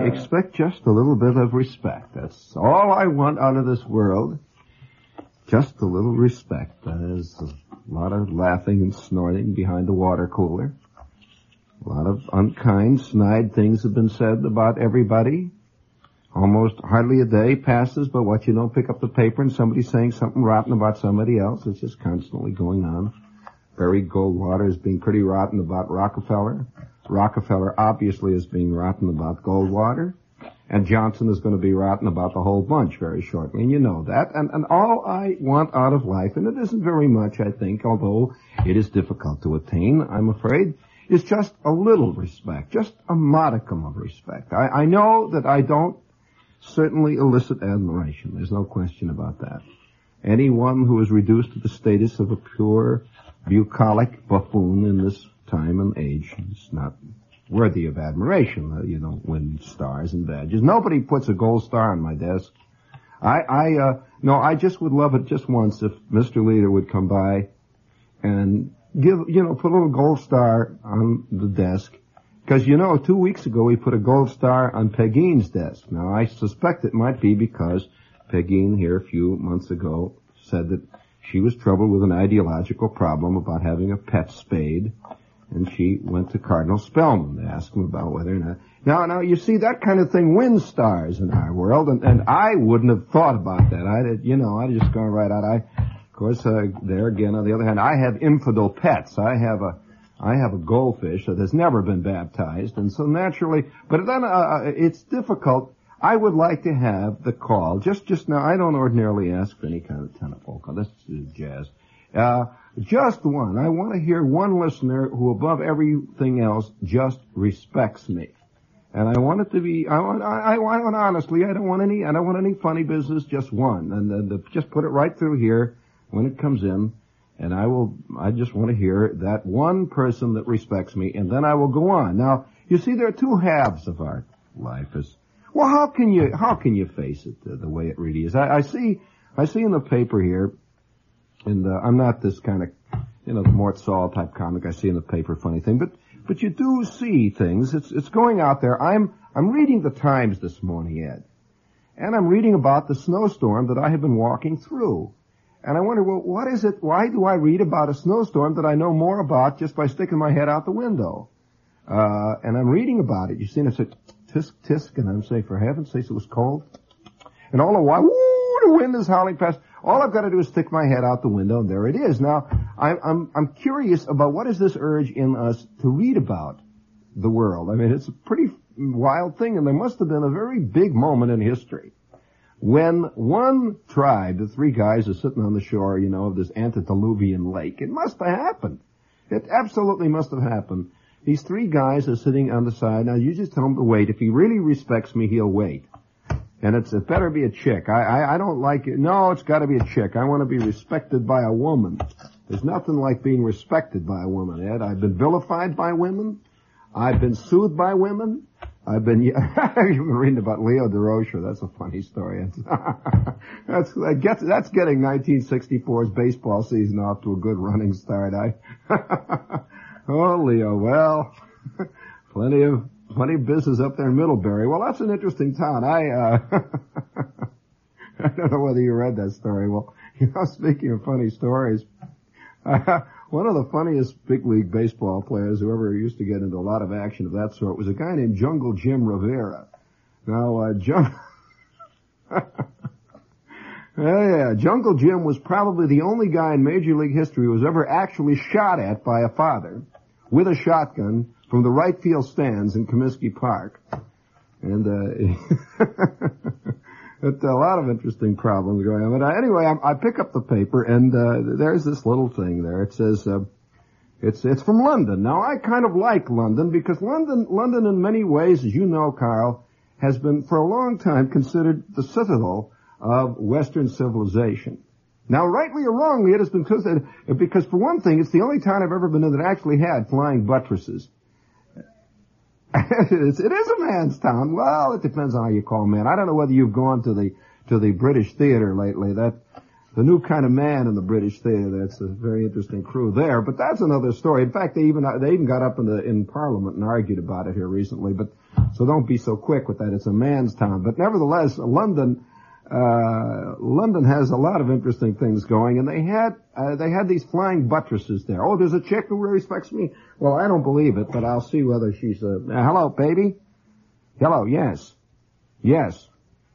expect just a little bit of respect. That's all I want out of this world. Just a little respect. There's a lot of laughing and snorting behind the water cooler. A lot of unkind, snide things have been said about everybody. Almost hardly a day passes but what you don't pick up the paper and somebody's saying something rotten about somebody else. It's just constantly going on. Barry Goldwater is being pretty rotten about Rockefeller. Rockefeller obviously is being rotten about Goldwater. And Johnson is going to be rotten about the whole bunch very shortly. And you know that. And all I want out of life, and it isn't very much, I think, although it is difficult to attain, I'm afraid, is just a little respect. Just a modicum of respect. I know that I don't certainly elicit admiration. There's no question about that. Anyone who is reduced to the status of a pure, bucolic buffoon in this time and age is not worthy of admiration. You don't win stars and badges. Nobody puts a gold star on my desk. I just would love it just once if Mr. Leader would come by and put a little gold star on the desk. Because, 2 weeks ago he put a gold star on Pegin's desk. Now, I suspect it might be because Pegin here a few months ago said that she was troubled with an ideological problem about having a pet spade. And she went to Cardinal Spellman to ask him about whether or not... Now, you see, that kind of thing wins stars in our world, and I wouldn't have thought about that. I'd just gone right out. Of course, there again, on the other hand, I have infidel pets. I have a goldfish that has never been baptized, and so naturally... But then, it's difficult. I would like to have the call. Just now, I don't ordinarily ask for any kind of tenor polka. This is jazz. Just one. I want to hear one listener who, above everything else, just respects me. And I want it to be, I want honestly, I don't want any funny business, just one. And just put it right through here when it comes in. And I just want to hear that one person that respects me, and then I will go on. Now, you see, there are two halves of our life. Well, how can you face it the way it really is? I see in the paper here, and I'm not this kind of, the Mort Saul type comic. I see in the paper funny thing, but you do see things. It's going out there. I'm reading the Times this morning, Ed, and I'm reading about the snowstorm that I have been walking through, and I wonder, well, what is it? Why do I read about a snowstorm that I know more about just by sticking my head out the window? And I'm reading about it. You see, and it's a tisk tisk, and I'm saying, for heaven's sakes, it was cold, and all the while, woo, the wind is howling past. All I've got to do is stick my head out the window, and there it is. Now, I'm curious about what is this urge in us to read about the world. I mean, it's a pretty wild thing, and there must have been a very big moment in history when one tribe, the three guys are sitting on the shore, of this antediluvian lake. It must have happened. It absolutely must have happened. These three guys are sitting on the side. Now, you just tell him to wait. If he really respects me, he'll wait. And it better be a chick. I don't like it. No, it's got to be a chick. I want to be respected by a woman. There's nothing like being respected by a woman, Ed. I've been vilified by women. I've been soothed by women. You've been reading about Leo DeRocher. That's a funny story. That's getting 1964's baseball season off to a good running start. Oh, Leo, well, plenty of business up there in Middlebury. Well, that's an interesting town. I don't know whether you read that story. Well, speaking of funny stories, one of the funniest big league baseball players who ever used to get into a lot of action of that sort was a guy named Jungle Jim Rivera. Now, Jungle Jim was probably the only guy in Major League history who was ever actually shot at by a father with a shotgun from the right field stands in Comiskey Park. And a lot of interesting problems going on. But anyway, I pick up the paper, and there's this little thing there. It says, it's from London. Now, I kind of like London, because London in many ways, as you know, Carl, has been for a long time considered the citadel of Western civilization. Now, rightly or wrongly, it has been considered, because for one thing, it's the only town I've ever been in that actually had flying buttresses. It is a man's town. Well, it depends on how you call man. I don't know whether you've gone to the British Theater lately. new kind of man in the British theater. That's a very interesting crew there, but that's another story. In fact, they even got up in Parliament and argued about it here recently, but so don't be so quick with that. It's a man's town. But nevertheless, London has a lot of interesting things going, and they had these flying buttresses there. Oh, there's a chick who respects me? Well, I don't believe it, but I'll see whether she's hello, baby? Hello, yes. Yes.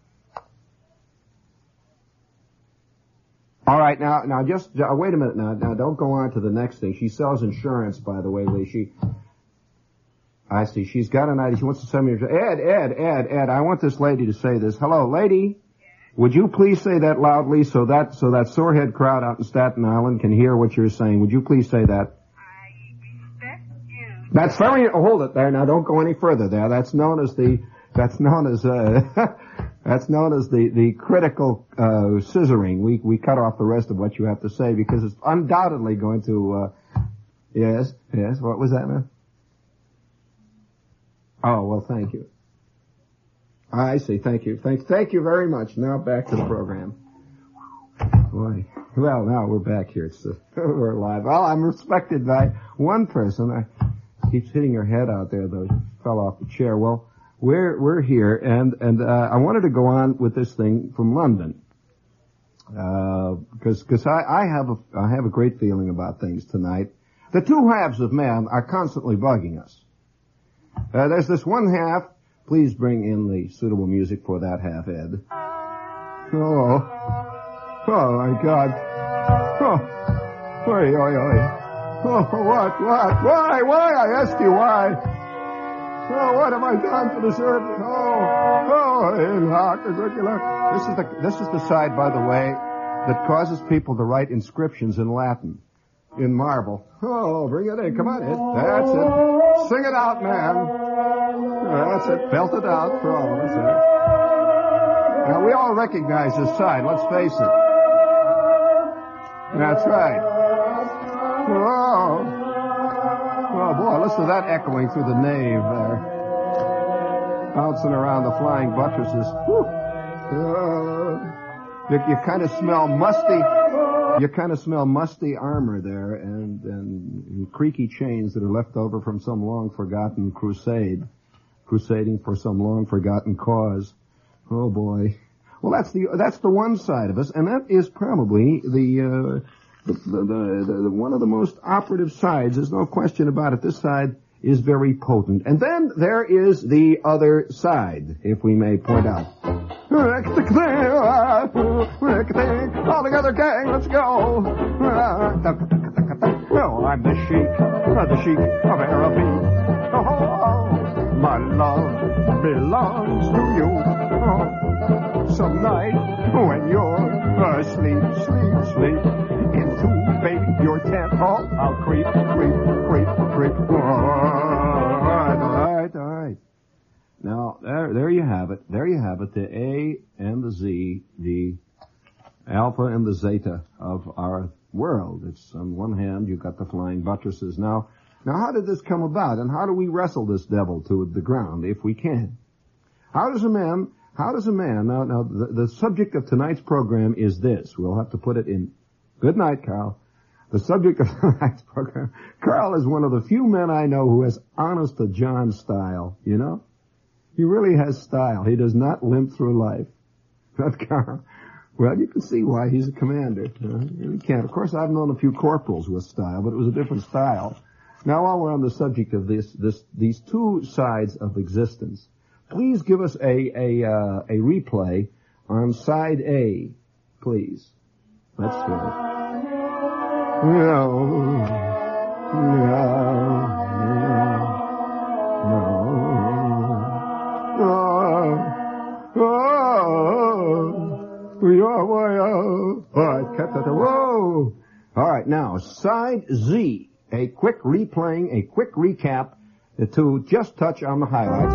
All right, now just wait a minute now. Now don't go on to the next thing. She sells insurance, by the way, Lee. I see. She's got an idea. She wants to send me Ed, I want this lady to say this. Hello, lady. Would you please say that loudly so that sorehead crowd out in Staten Island can hear what you're saying? Would you please say that? I respect you. That's very, hold it there. Now don't go any further there. That's known as the critical, scissoring. We cut off the rest of what you have to say because it's undoubtedly going to, yes, what was that, man? Oh, well, thank you. I see, thank you. Thank you very much. Now back to the program. Boy. Well, now we're back here. We're live. Well, I'm respected by one person. Keeps hitting her head out there, though. She fell off the chair. Well, we're here, and I wanted to go on with this thing from London, because I have a great feeling about things tonight. The two halves of man are constantly bugging us. There's this one half. Please bring in the suitable music for that half, Ed. Oh my God. Oi. What? Why? I asked you why. Oh, what have I done to deserve it? This is the side, by the way, that causes people to write inscriptions in Latin, in marble. Oh, bring it in. Come on, Ed. That's it. Sing it out, man. That's it. Belt it out for all of us. Now, we all recognize this side. Let's face it. That's right. Oh, boy, listen to that echoing through the nave there. Bouncing around the flying buttresses. You kind of smell musty. You kind of smell musty armor there and creaky chains that are left over from some long-forgotten crusading for some long-forgotten cause. Oh, boy. Well, that's the one side of us, and that is probably the one of the most operative sides. There's no question about it. This side is very potent. And then there is the other side, if we may point out. All together, gang, let's go. Oh, I'm the sheik of Araby. Oh, my love belongs to you. Oh, some night when you're asleep, sleep into baby your tent. Oh, I'll creep. All right. Now, there you have it. There you have it. The A and the Z, the alpha and the zeta of our world. It's on one hand, you've got the flying buttresses. Now, how did this come about, and how do we wrestle this devil to the ground, if we can? How does a man, now, the subject of tonight's program is this. We'll have to put it in. Good night, Carl. The subject of tonight's program, Carl is one of the few men I know who has honest to John style, you know? He really has style. He does not limp through life. Not Carl. Well, you can see why he's a commander. You can't. Of course, I've known a few corporals with style, but it was a different style. Now, while we're on the subject of these two sides of existence, please give us a replay on side A, please. Let's hear it. No. Whoa! All right, now, side Z. A quick replaying, a quick recap to just touch on the highlights.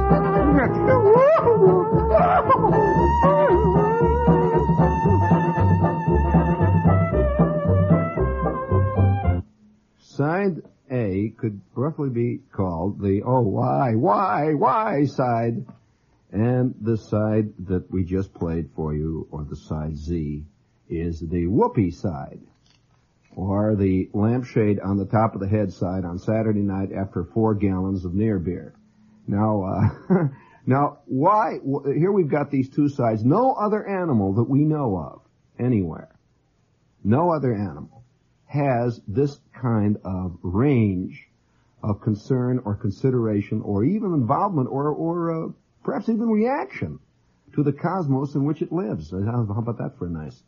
Side A could roughly be called the why side, and the side that we just played for you, or the side Z, is the whoopee side, or the lampshade on the top of the head side on Saturday night after 4 gallons of near beer. Now, now, why? Here we've got these two sides. No other animal that we know of anywhere, no other animal has this kind of range of concern or consideration or even involvement or perhaps even reaction to the cosmos in which it lives. How about that for a nice,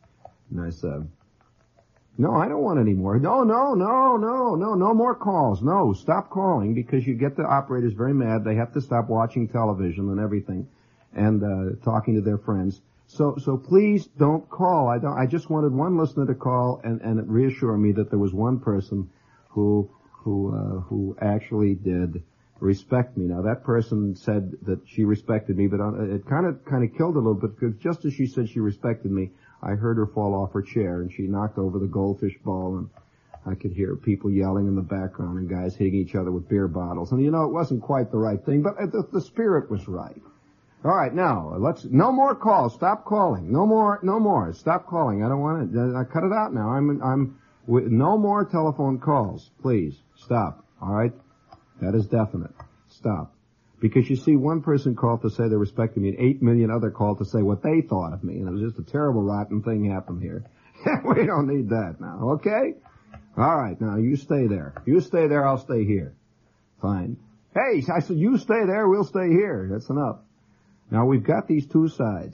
no, I don't want any more. No more calls. No, stop calling, because you get the operators very mad. They have to stop watching television and everything and talking to their friends. So please don't call. I just wanted one listener to call and reassure me that there was one person who actually did respect me. Now, that person said that she respected me, but it kind of killed a little bit, because just as she said she respected me, I heard her fall off her chair, and she knocked over the goldfish ball, and I could hear people yelling in the background and guys hitting each other with beer bottles. And, it wasn't quite the right thing, but the spirit was right. All right, now, no more calls. Stop calling. No more. Stop calling. I don't want it. I cut it out now. No more telephone calls. Please, stop. All right? That is definite. Stop. Because you see, one person called to say they respected me, and 8 million other called to say what they thought of me, and it was just a terrible, rotten thing happened here. We don't need that now, okay? All right, now, you stay there. You stay there, I'll stay here. Fine. Hey, I said, you stay there, we'll stay here. That's enough. Now, we've got these two sides,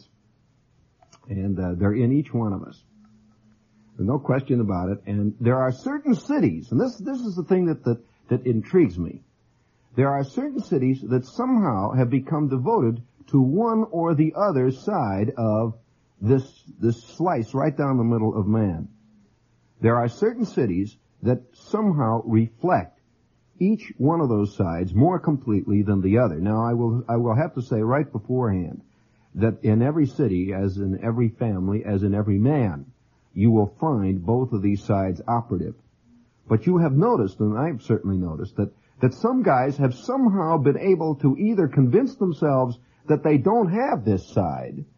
and they're in each one of us. There's no question about it, and there are certain cities, and this is the thing that intrigues me. There are certain cities that somehow have become devoted to one or the other side of this slice right down the middle of man. There are certain cities that somehow reflect each one of those sides more completely than the other. Now, I will have to say right beforehand that in every city, as in every family, as in every man, you will find both of these sides operative. But you have noticed, and I've certainly noticed, that some guys have somehow been able to either convince themselves that they don't have this side.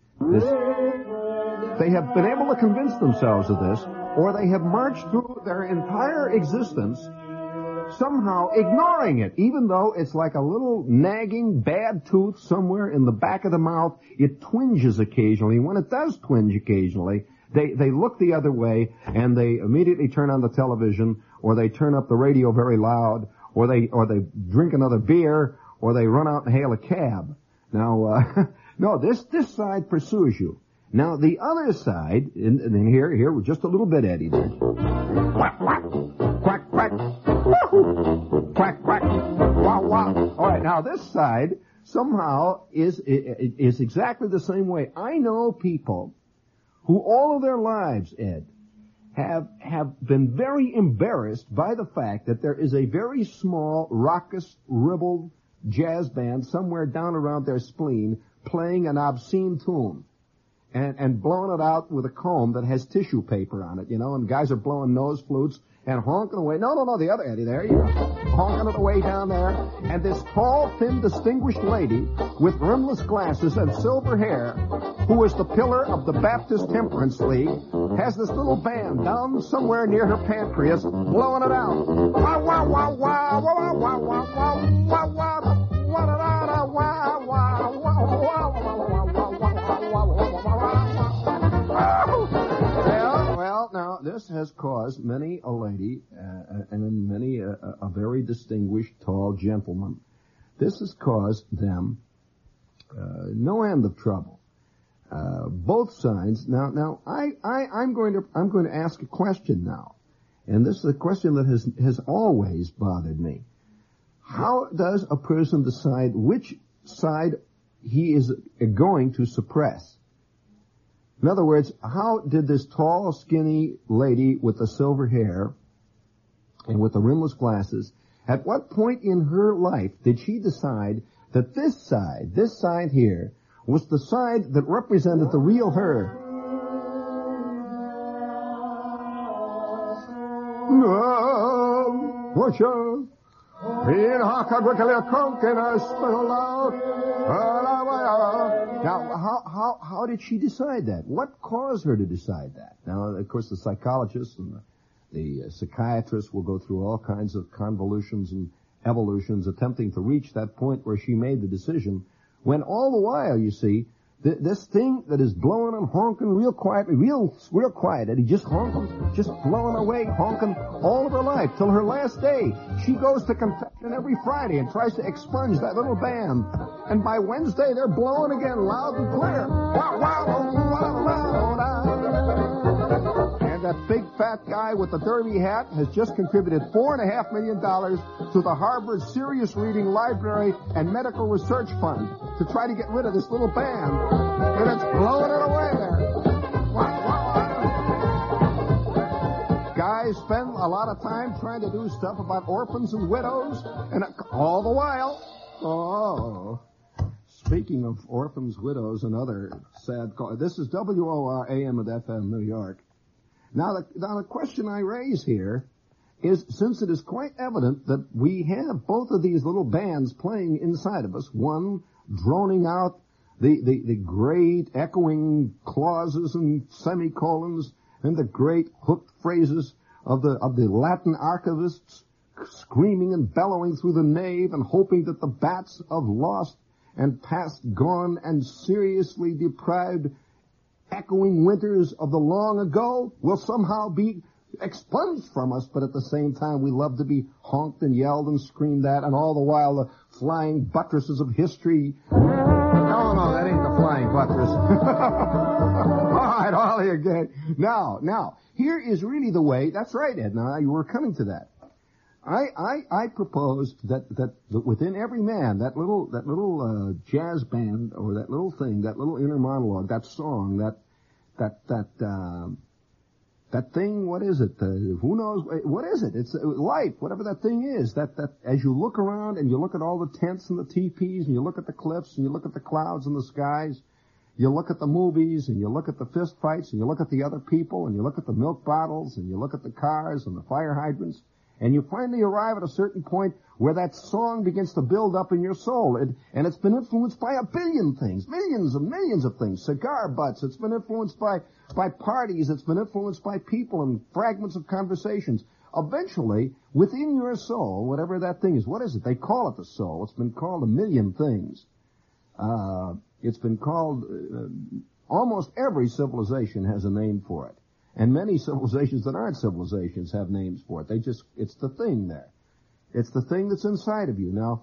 They have been able to convince themselves of this, or they have marched through their entire existence somehow ignoring it, even though it's like a little nagging bad tooth somewhere in the back of the mouth. It twinges occasionally. When it does twinge occasionally, they look the other way, and they immediately turn on the television, or they turn up the radio very loud, or they drink another beer, or they run out and hail a cab. Now, no, this side pursues you. Now, the other side, and here, just a little bit, Eddie, there. Quack, quack, quack, quack, woo-hoo, quack, quack, wow, wow. All right, now this side somehow is exactly the same way. I know people who all of their lives, Ed, have been very embarrassed by the fact that there is a very small, raucous, ribald jazz band somewhere down around their spleen playing an obscene tune and blowing it out with a comb that has tissue paper on it, and guys are blowing nose flutes and honking away. No, the other Eddie there, honking it away down there. And this tall, thin, distinguished lady with rimless glasses and silver hair, who is the pillar of the Baptist Temperance League, has this little band down somewhere near her pancreas blowing it out. Wow, wow, wow, wow, wow, wow, wow, wow, wow, Well, now, this has caused many a lady and many a very distinguished tall gentleman. This has caused them no end of trouble. Both sides. Now, I'm going to ask a question now, and this is a question that has always bothered me. How does a person decide which side he is going to suppress? In other words, how did this tall, skinny lady with the silver hair and with the rimless glasses, at what point in her life did she decide that this side here, was the side that represented the real her? Now, how did she decide that? What caused her to decide that? Now, of course, the psychologists and the psychiatrists will go through all kinds of convolutions and evolutions attempting to reach that point where she made the decision, when all the while, you see, this thing that is blowing and honking real quietly, real quiet, and he just honking, just blowing away, honking all of her life till her last day. She goes to confession every Friday and tries to expunge that little band. And by Wednesday, they're blowing again, loud and clear. And that big fat guy with the derby hat has just contributed $4.5 million to the Harvard Serious Reading Library and Medical Research Fund to try to get rid of this little band. And it's blowing it away there. Guys spend a lot of time trying to do stuff about orphans and widows, and all the while, speaking of orphans, widows, and other sad causes, this is WOR AM and FM, New York. Now the question I raise here is, since it is quite evident that we have both of these little bands playing inside of us, one droning out the great echoing clauses and semicolons and the great hooked phrases of the Latin archivists screaming and bellowing through the nave and hoping that the bats of lost and past gone and seriously deprived echoing winters of the long ago will somehow be expunged from us, but at the same time we love to be honked and yelled and screamed at, and all the while the flying buttresses of history. No, that ain't the flying buttress. All right, Ollie again. Now, here is really the way. That's right, Ed. Now, you were coming to that. I proposed that within every man, that little jazz band, or that little thing, that little inner monologue, that song, that thing, what is it? Who knows? What is it? It's life, whatever that thing is. That as you look around and you look at all the tents and the teepees and you look at the cliffs and you look at the clouds and the skies, you look at the movies and you look at the fist fights and you look at the other people and you look at the milk bottles and you look at the cars and the fire hydrants, and you finally arrive at a certain point where that song begins to build up in your soul. And it's been influenced by a billion things, millions and millions of things. Cigar butts. It's been influenced by parties. It's been influenced by people and fragments of conversations. Eventually, within your soul, whatever that thing is, what is it? They call it the soul. It's been called a million things. It's been called, almost every civilization has a name for it. And many civilizations that aren't civilizations have names for it. It's the thing there. It's the thing that's inside of you. Now,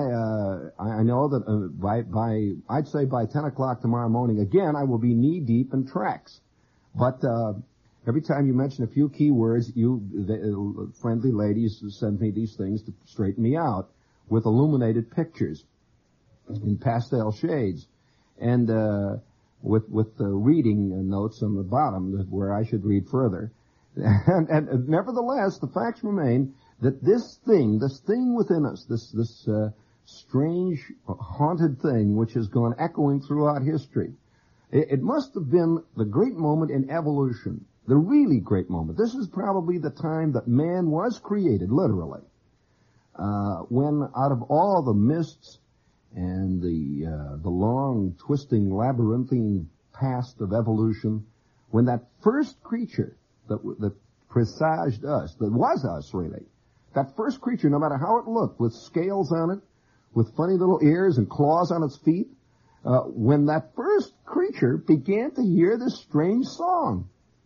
I know that I'd say by 10 o'clock tomorrow morning, again, I will be knee deep in tracks. But every time you mention a few key words, the friendly ladies send me these things to straighten me out with illuminated pictures in pastel shades. And with the reading notes on the bottom where I should read further. And nevertheless, the facts remain that this thing within us, this strange, haunted thing which has gone echoing throughout history, it must have been the great moment in evolution, the really great moment. This is probably the time that man was created, literally, when out of all the mists and the long, twisting, labyrinthine past of evolution, when that first creature that presaged us, that was us really, that first creature, no matter how it looked, with scales on it, with funny little ears and claws on its feet, when that first creature began to hear this strange song,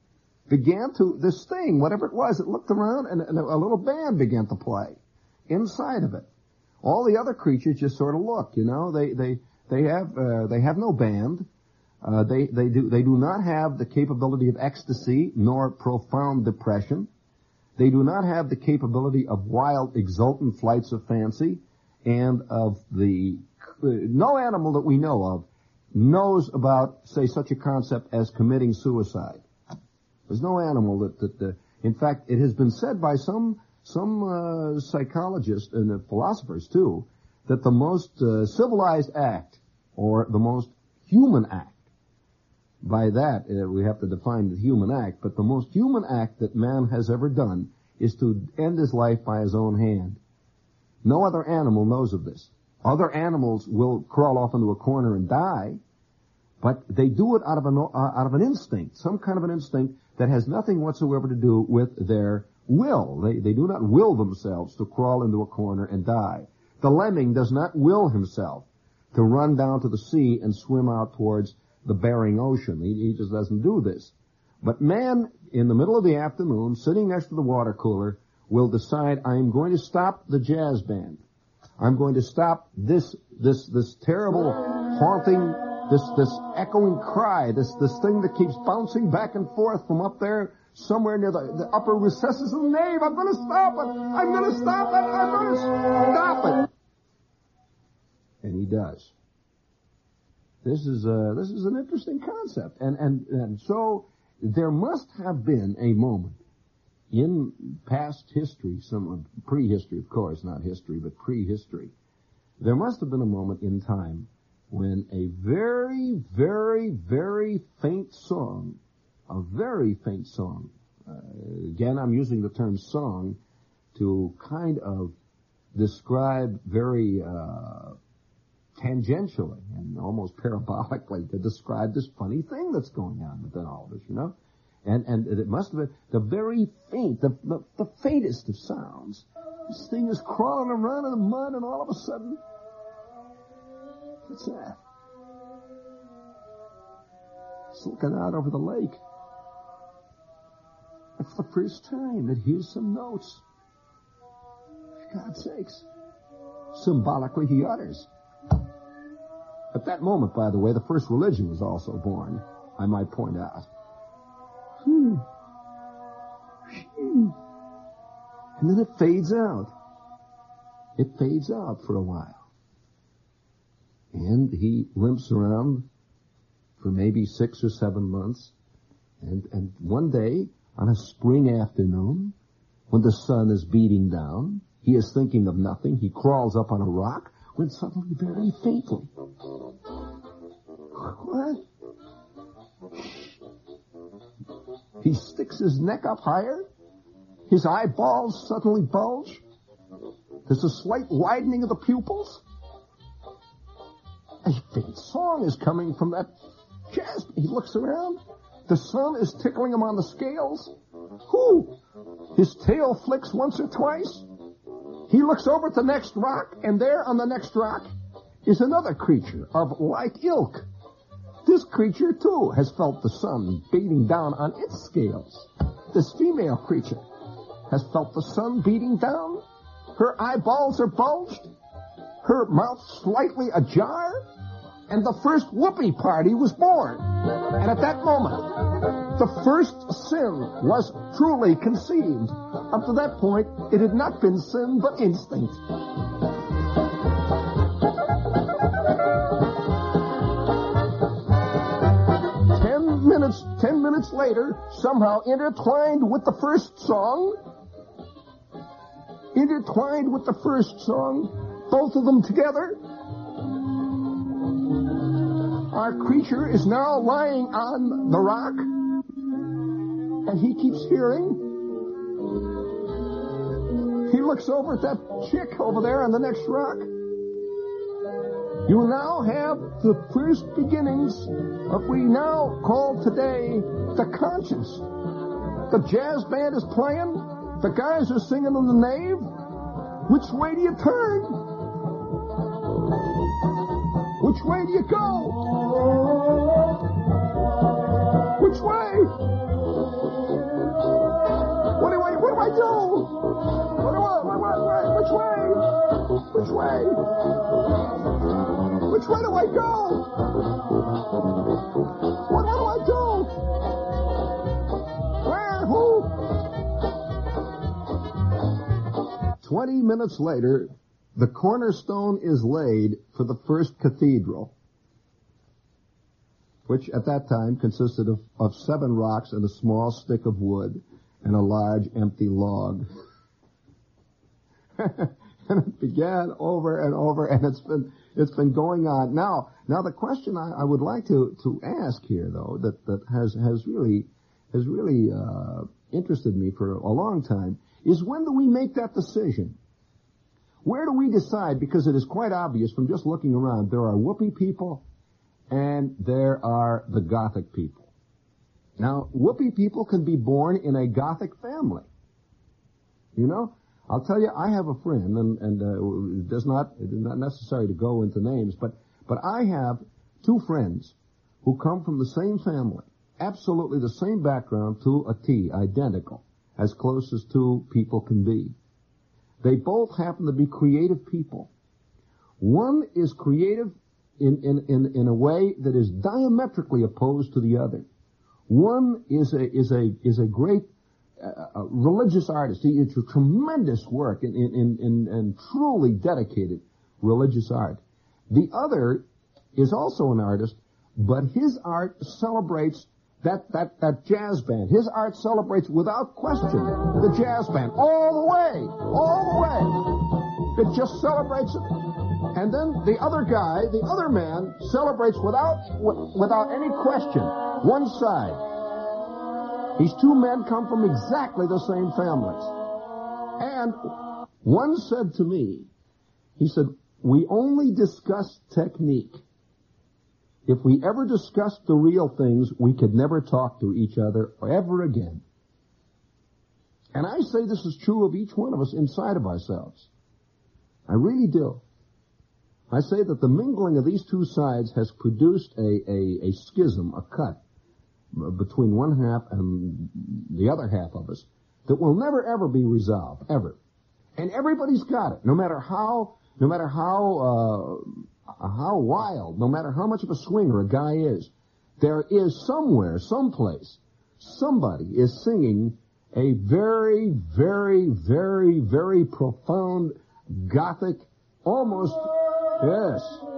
this thing, whatever it was, it looked around and a little band began to play inside of it. All the other creatures just sort of look, you know. They have no band. They do not have the capability of ecstasy nor profound depression. They do not have the capability of wild, exultant flights of fancy, and no animal that we know of knows about, say, such a concept as committing suicide. There's no animal that in fact, it has been said by some psychologists and philosophers too, that the most civilized act, or the most human act, by that we have to define the human act, but the most human act that man has ever done is to end his life by his own hand. No other animal knows of this. Other animals will crawl off into a corner and die, But they do it out of an instinct, some kind of an instinct that has nothing whatsoever to do with their will. They do not will themselves to crawl into a corner and die. The lemming does not will himself to run down to the sea and swim out towards the Bering Ocean. He just doesn't do this. But man, in the middle of the afternoon, sitting next to the water cooler, will decide, I'm going to stop the jazz band. I'm going to stop this terrible haunting, this echoing cry, this thing that keeps bouncing back and forth from up there somewhere near the upper recesses of the nave. I'm going to stop it. I'm going to stop it. I'm going to stop it. And he does. This is an interesting concept. And so there must have been a moment in past history, some prehistory, of course, not history, but prehistory. There must have been a moment in time when a very, very, very faint song, again, I'm using the term song to kind of describe very tangentially and almost parabolically to describe this funny thing that's going on within all of us, you know? And it must have been the very faint, the faintest of sounds. This thing is crawling around in the mud, and all of a sudden, what's that? It's looking out over the lake. And for the first time, it hears some notes. For God's sakes. Symbolically, he utters. At that moment, by the way, the first religion was also born, I might point out. And then it fades out. It fades out for a while. And he limps around for maybe 6 or 7 months. And one day, on a spring afternoon, when the sun is beating down, he is thinking of nothing. He crawls up on a rock when suddenly, very faintly, what? He sticks his neck up higher. His eyeballs suddenly bulge. There's a slight widening of the pupils. A faint song is coming from that chest. He looks around. The sun is tickling him on the scales. Whoo! His tail flicks once or twice. He looks over at the next rock, and there on the next rock is another creature of like ilk. This creature, too, has felt the sun beating down on its scales. This female creature has felt the sun beating down. Her eyeballs are bulged, her mouth slightly ajar, and the first whoopee party was born. And at that moment, the first sin was truly conceived. Up to that point, it had not been sin, but instinct. 10 minutes later, somehow intertwined with the first song, both of them together, our creature is now lying on the rock, and he keeps hearing. He looks over at that chick over there on the next rock. You now have the first beginnings of what we now call today the conscience. The jazz band is playing. The guys are singing in the nave. Which way do you turn? Which way do you go? Which way? What do I do? Which way? Which way? Which way do I go? What do I do? Where? Who? 20 minutes later, the cornerstone is laid for the first cathedral, which at that time consisted of 7 rocks and a small stick of wood and a large empty log. And it began over and over, and it's been going on. Now the question I would like to ask here, though, that has really interested me for a long time, is when do we make that decision? Where do we decide? Because it is quite obvious from just looking around, there are whoopee people and there are the Gothic people. Now, Whoopee people can be born in a Gothic family. You know, I'll tell you, I have a friend, and it is not necessary to go into names, but I have two friends who come from the same family, absolutely the same background to a T, identical, as close as two people can be. They both happen to be creative people. One is creative in a way that is diametrically opposed to the other. One is a great religious artist. It's a tremendous work in truly dedicated religious art. The other is also an artist, but his art celebrates that jazz band. His art celebrates without question the jazz band all the way. It just celebrates it. And then the other man celebrates without any question one side. These two men come from exactly the same families. And one said to me, he said, we only discuss technique. If we ever discussed the real things, we could never talk to each other ever again. And I say this is true of each one of us inside of ourselves. I really do. I say that the mingling of these two sides has produced a schism, a cut, between one half and the other half of us that will never ever be resolved, ever. And everybody's got it, no matter how wild, no matter how much of a swinger a guy is. There is somewhere, someplace, somebody is singing a very, very, very, very profound Gothic, almost, yes.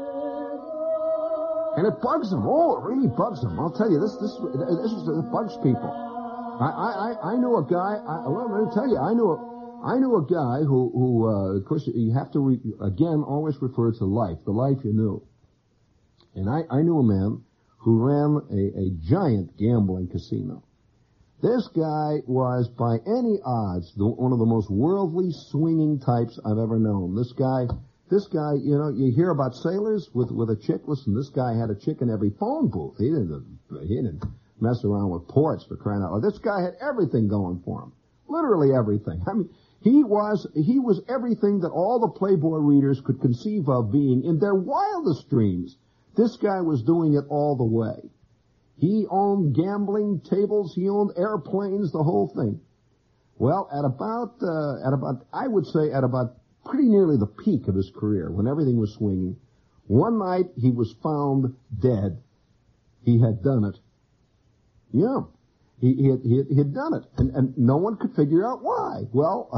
And it bugs them. Oh, it really bugs them. I'll tell you, this it bugs people. I knew a guy, let me tell you, I knew a guy who of course, you have to, again, always refer to life, the life you knew. And I knew a man who ran a giant gambling casino. This guy was, by any odds, one of the most worldly, swinging types I've ever known. This guy, you know, you hear about sailors with a chick. Listen, this guy had a chick in every phone booth. He didn't mess around with ports, for crying out loud. This guy had everything going for him. Literally everything. I mean, he was everything that all the Playboy readers could conceive of being in their wildest dreams. This guy was doing it all the way. He owned gambling tables, he owned airplanes, the whole thing. Well, at about pretty nearly the peak of his career, when everything was swinging, one night he was found dead. He had done it. Yeah. He had done it, and no one could figure out why. Well,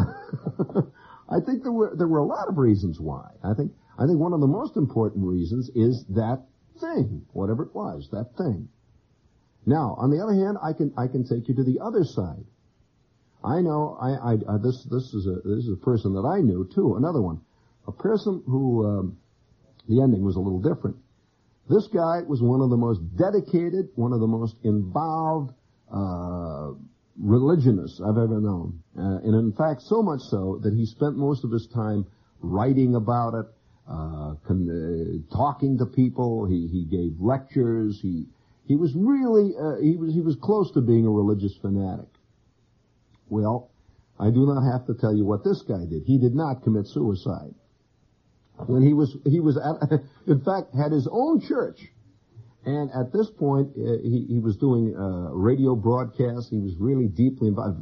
I think there were a lot of reasons why. I think one of the most important reasons is that thing, whatever it was, that thing. Now, on the other hand, I can take you to the other side. I know this is a person that I knew too. Another one, a person who the ending was a little different. This guy was one of the most dedicated, one of the most involved religionists I've ever known. And in fact, so much so that he spent most of his time writing about it, talking to people. He gave lectures. He was really, he was close to being a religious fanatic. Well, I do not have to tell you what this guy did. He did not commit suicide. When he was in fact, had his own church. And at this point, he was doing radio broadcasts. He was really deeply involved.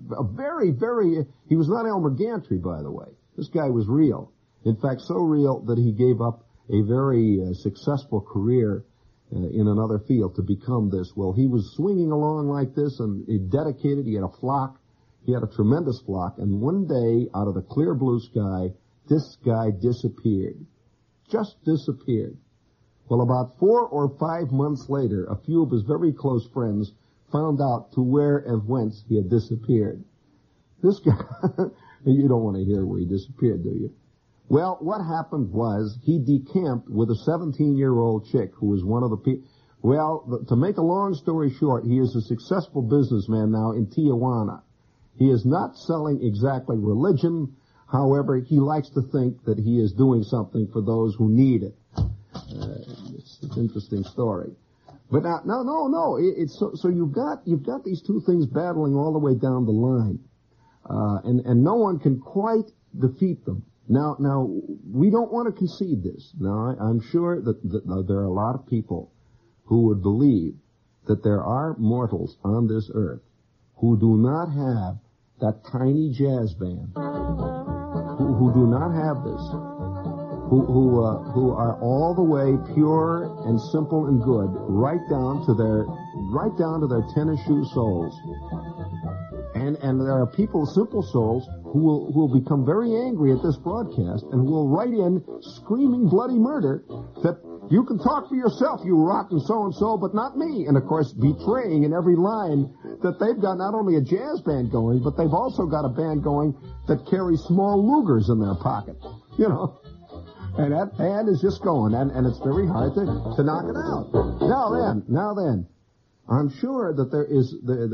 He was not Elmer Gantry, by the way. This guy was real. In fact, so real that he gave up a very successful career in another field to become this. Well, he was swinging along like this, and he dedicated. He had a flock. He had a tremendous flock. And one day, out of the clear blue sky, this guy disappeared. Just disappeared. Well, about 4 or 5 months later, a few of his very close friends found out to where and whence he had disappeared. This guy, you don't want to hear where he disappeared, do you? Well, what happened was he decamped with a 17-year-old chick who was one of the people. Well, to make a long story short, he is a successful businessman now in Tijuana. He is not selling exactly religion. However, he likes to think that he is doing something for those who need it. It's an interesting story. But no. It's so you've got these two things battling all the way down the line, and no one can quite defeat them. Now we don't want to concede this. Now I'm sure that there are a lot of people who would believe that there are mortals on this earth who do not have that tiny jazz band, who do not have this, who are all the way pure and simple and good, right down to their tennis shoe soles. And there are people, simple souls, who will become very angry at this broadcast and who will write in screaming bloody murder that you can talk for yourself, you rotten so-and-so, but not me. And, of course, betraying in every line that they've got not only a jazz band going, but they've also got a band going that carries small Lugers in their pocket, you know. And that band is just going, and it's very hard to knock it out. Now then, I'm sure that there is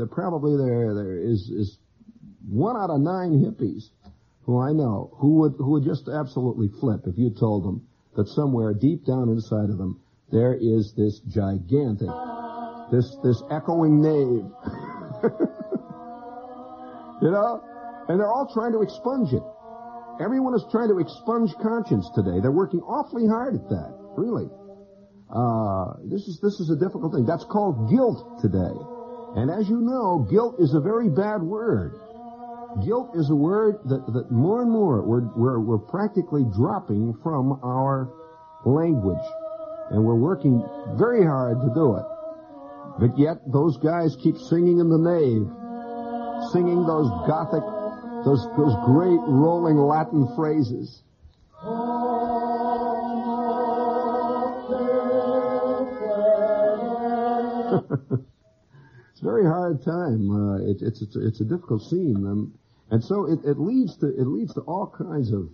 1 out of 9 hippies who I know who would just absolutely flip if you told them that somewhere deep down inside of them there is this gigantic, this echoing nave, you know, and they're all trying to expunge it. Everyone is trying to expunge conscience today. They're working awfully hard at that, really. This is a difficult thing. That's called guilt today. And as you know, guilt is a very bad word. Guilt is a word that more and more we're practically dropping from our language. And we're working very hard to do it. But yet those guys keep singing in the nave, singing those gothic, those great rolling Latin phrases. It's a very hard time. It's a difficult scene, and so it leads to all kinds of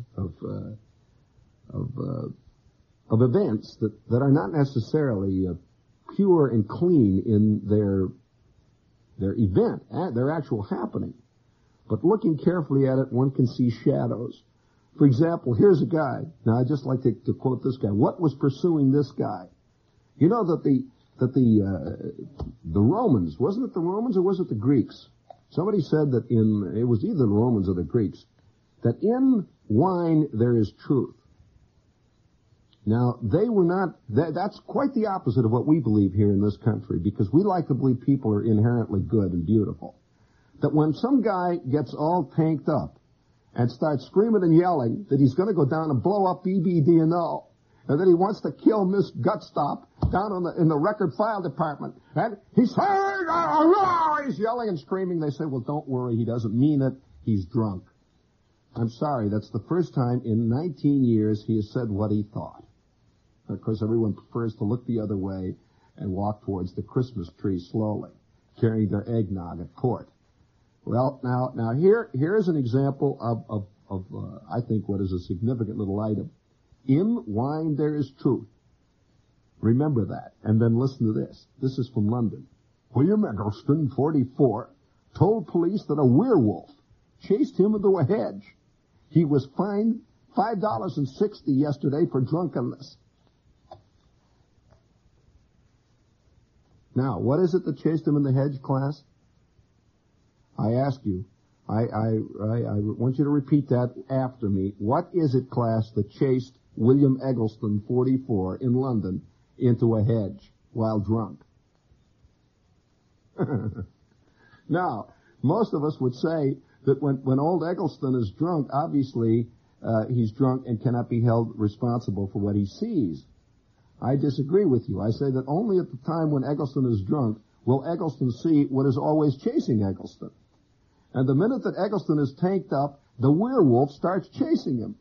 events that are not necessarily pure and clean in their event, their actual happening. But looking carefully at it, one can see shadows. For example, here's a guy. Now, I'd just like to quote this guy. What was pursuing this guy? You know that the Romans, wasn't it the Romans or was it the Greeks? Somebody said that it was either the Romans or the Greeks, that in wine there is truth. Now, they were not, that's quite the opposite of what we believe here in this country, because we like to believe people are inherently good and beautiful. That when some guy gets all tanked up and starts screaming and yelling that he's going to go down and blow up BBD&O, and that he wants to kill Miss Gutstop down in the record file department, and he's yelling and screaming, they say, well, don't worry, he doesn't mean it, he's drunk. I'm sorry, that's the first time in 19 years he has said what he thought. Of course, everyone prefers to look the other way and walk towards the Christmas tree slowly, carrying their eggnog at port. Well, now here's an example of I think what is a significant little item. In wine there is truth. Remember that. And then listen to this. This is from London. William Eggleston, 44, told police that a werewolf chased him into a hedge. He was fined $5.60 yesterday for drunkenness. Now, what is it that chased him in the hedge, class? I ask you. I want you to repeat that after me. What is it, class, that chased William Eggleston, 44, in London into a hedge while drunk? Now, most of us would say that when old Eggleston is drunk, obviously he's drunk and cannot be held responsible for what he sees. I disagree with you. I say that only at the time when Eggleston is drunk will Eggleston see what is always chasing Eggleston. And the minute that Eggleston is tanked up, the werewolf starts chasing him.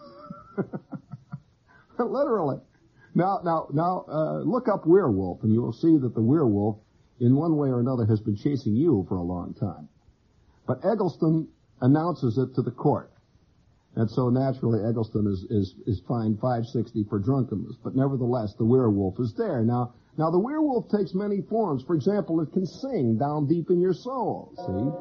Literally. Now, look up werewolf, and you will see that the werewolf, in one way or another, has been chasing you for a long time. But Eggleston announces it to the court. And so naturally Eggleston is fined $5.60 for drunkenness. But nevertheless, the werewolf is there. Now the werewolf takes many forms. For example, it can sing down deep in your soul. See?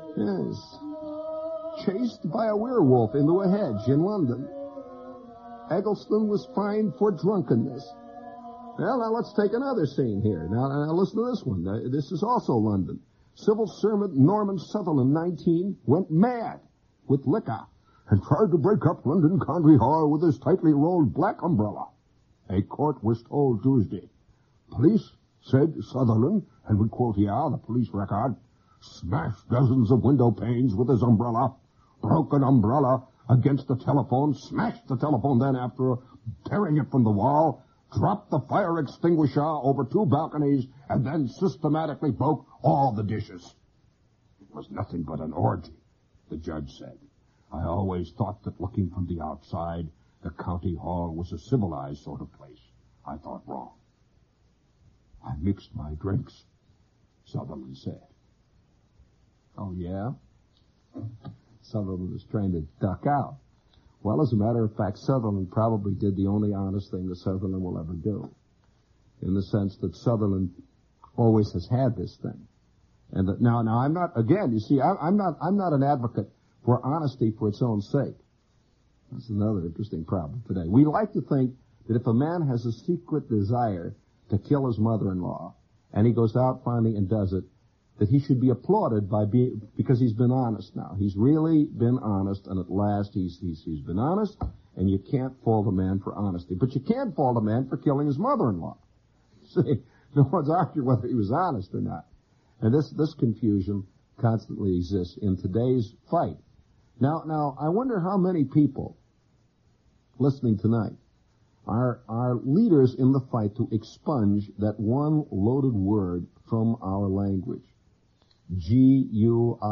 Yes. Chased by a werewolf into a hedge in London. Eggleston was fined for drunkenness. Well, now let's take another scene here. Now listen to this one. This is also London. Civil servant Norman Sutherland, 19, went mad with liquor and tried to break up London County Hall with his tightly rolled black umbrella. A court was told Tuesday. Police said Sutherland, and we quote here the police record, smashed dozens of window panes with his umbrella, broke an umbrella against the telephone, smashed the telephone then after tearing it from the wall, dropped the fire extinguisher over 2 balconies, and then systematically broke all the dishes. It was nothing but an orgy, the judge said. I always thought that looking from the outside, the county hall was a civilized sort of place. I thought wrong. I mixed my drinks, Sutherland said. Oh, yeah? Sutherland was trying to duck out. Well, as a matter of fact, Sutherland probably did the only honest thing that Sutherland will ever do, in the sense that Sutherland always has had this thing. And that now I'm not, again, you see, I'm not an advocate for honesty for its own sake. That's another interesting problem today. We like to think that if a man has a secret desire to kill his mother-in-law, and he goes out finally and does it, that he should be applauded because he's been honest now. He's really been honest, and at last he's been honest, and you can't fault a man for honesty. But you can't fault a man for killing his mother-in-law. See, no one's arguing whether he was honest or not. And this confusion constantly exists in today's fight. Now, I wonder how many people listening tonight are leaders in the fight to expunge that one loaded word from our language. Guilt.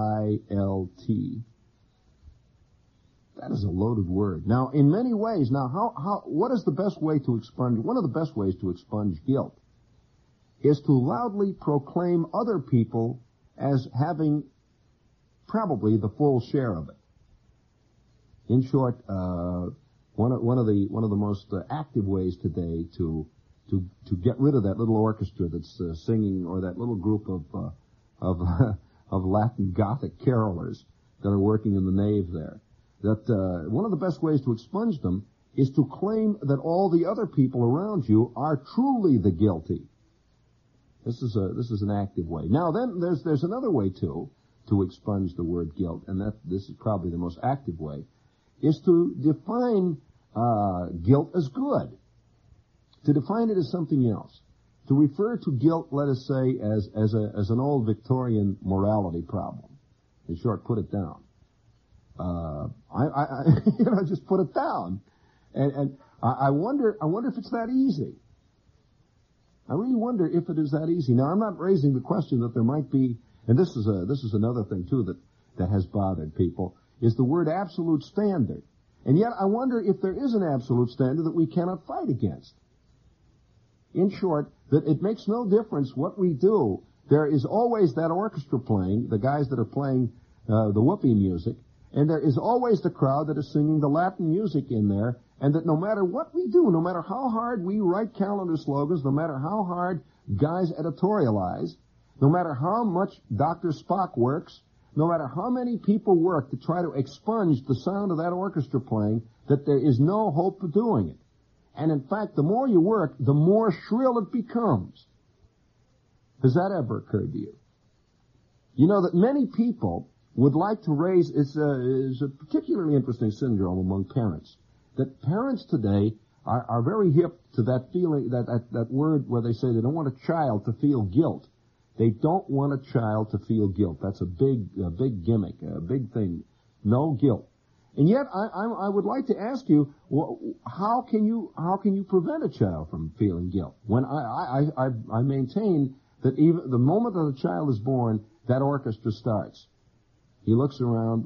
That is a loaded word. Now, in many ways, what is the best way to expunge? One of the best ways to expunge guilt is to loudly proclaim other people as having probably the full share of it. In short, one of the most active ways today to get rid of that little orchestra that's singing, or that little group of Latin Gothic carolers that are working in the nave there, that one of the best ways to expunge them is to claim that all the other people around you are truly the guilty. This is an active way. Now then, there's another way too to expunge the word guilt, and this is probably the most active way, is to define guilt as good, to define it as something else, to refer to guilt, let us say, as an old Victorian morality problem. In short, put it down. I just put it down, and I wonder if it's that easy. I really wonder if it is that easy. Now, I'm not raising the question that there might be, and this is another thing too that has bothered people, is the word absolute standard. And yet I wonder if there is an absolute standard that we cannot fight against. In short, that it makes no difference what we do. There is always that orchestra playing, the guys that are playing the whoopee music, and there is always the crowd that is singing the Latin music in there, and that no matter what we do, no matter how hard we write calendar slogans, no matter how hard guys editorialize, no matter how much Dr. Spock works, no matter how many people work to try to expunge the sound of that orchestra playing, that there is no hope of doing it. And in fact, the more you work, the more shrill it becomes. Has that ever occurred to you? You know that many people would like to raise, it's a particularly interesting syndrome among parents, that parents today are very hip to that feeling, that word where they say they don't want a child to feel guilt. They don't want a child to feel guilt. That's a big gimmick, a big thing. No guilt. And yet, I would like to ask you, how can you prevent a child from feeling guilt? When I maintain that even the moment that a child is born, that orchestra starts. He looks around,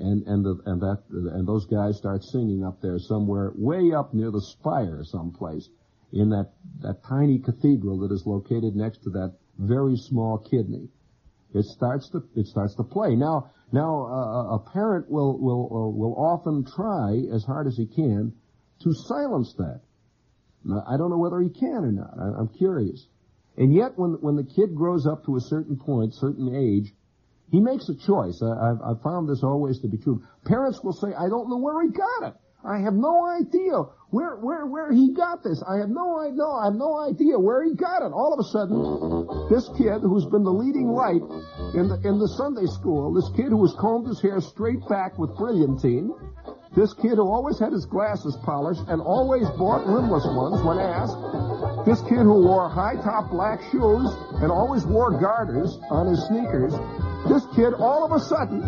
and those guys start singing up there somewhere, way up near the spire someplace, in that tiny cathedral that is located next to that very small kidney. It starts to play. Now, a parent will often try as hard as he can to silence that. Now, I don't know whether he can or not. I'm curious. And yet, when the kid grows up to a certain point, certain age, he makes a choice. I've found this always to be true. Parents will say, I don't know where he got it. I have no idea where he got this. I have no idea where he got it. All of a sudden, this kid who's been the leading light in the Sunday school, this kid who has combed his hair straight back with brilliantine, this kid who always had his glasses polished and always bought rimless ones when asked, this kid who wore high-top black shoes and always wore garters on his sneakers, this kid all of a sudden,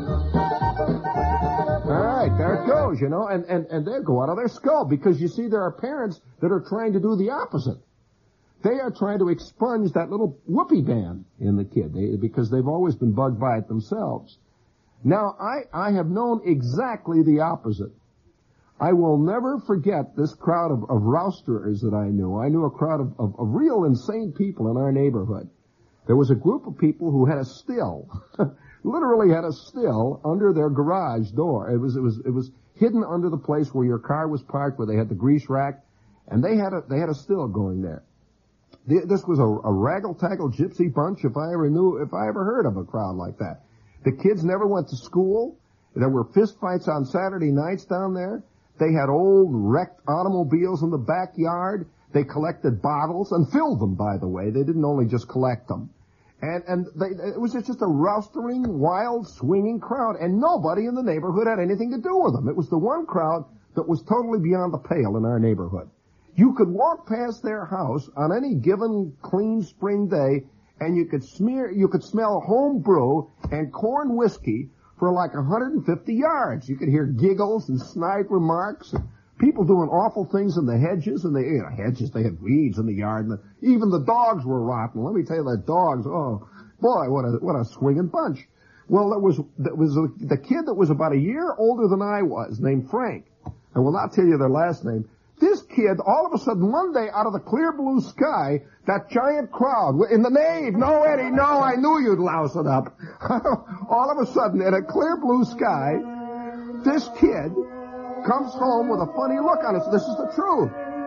all right, there it goes, you know, and they go out of their skull because, you see, there are parents that are trying to do the opposite. They are trying to expunge that little whoopee band in the kid because they've always been bugged by it themselves. Now, I have known exactly the opposite. I will never forget this crowd of rousterers that I knew. I knew a crowd of real insane people in our neighborhood. There was a group of people who had a still, literally had a still under their garage door. It was hidden under the place where your car was parked, where they had the grease rack, and they had a still going there. This was a raggle-taggle gypsy bunch if I ever heard of a crowd like that. The kids never went to school. There were fist fights on Saturday nights down there. They had old wrecked automobiles in the backyard. They collected bottles and filled them, by the way. They didn't only just collect them. And it was just a roustering, wild, swinging crowd, and nobody in the neighborhood had anything to do with them. It was the one crowd that was totally beyond the pale in our neighborhood. You could walk past their house on any given clean spring day, and you could smell home brew and corn whiskey for like 150 yards. You could hear giggles and snide remarks, and people doing awful things in the hedges, and they had weeds in the yard, and even the dogs were rotten. Let me tell you, the dogs, oh boy, what a swinging bunch. Well, there was the kid that was about a year older than I was, named Frank. I will not tell you their last name. This kid, all of a sudden, one day, out of the clear blue sky, that giant crowd in the nave. No, Eddie, no, I knew you'd louse it up. All of a sudden, in a clear blue sky, this kid comes home with a funny look on it. This is the truth.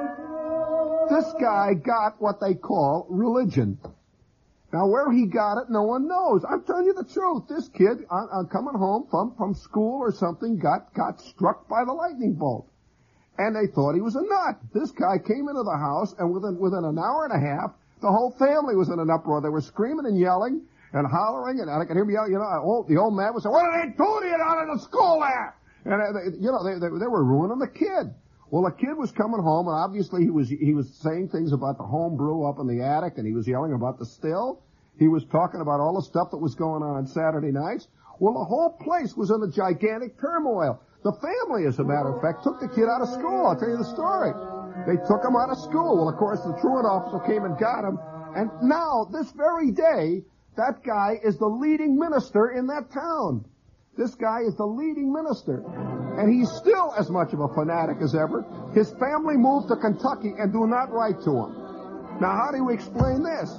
This guy got what they call religion. Now, where he got it, no one knows. I'm telling you the truth. This kid, coming home from school or something, got struck by the lightning bolt. And they thought he was a nut. This guy came into the house, and within an hour and a half, the whole family was in an uproar. They were screaming and yelling and hollering, and I could hear me yelling, the old man was saying, "What are they doing to you down in the school there?" And, they were ruining the kid. Well, the kid was coming home, and obviously he was saying things about the home brew up in the attic, and he was yelling about the still. He was talking about all the stuff that was going on Saturday nights. Well, the whole place was in a gigantic turmoil. The family, as a matter of fact, took the kid out of school. I'll tell you the story. They took him out of school. Well, of course, the truant officer came and got him. And now, this very day, that guy is the leading minister in that town. This guy is the leading minister. And he's still as much of a fanatic as ever. His family moved to Kentucky and do not write to him. Now, how do you explain this?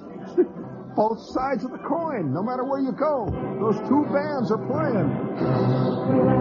Both sides of the coin. No matter where you go, those two bands are playing.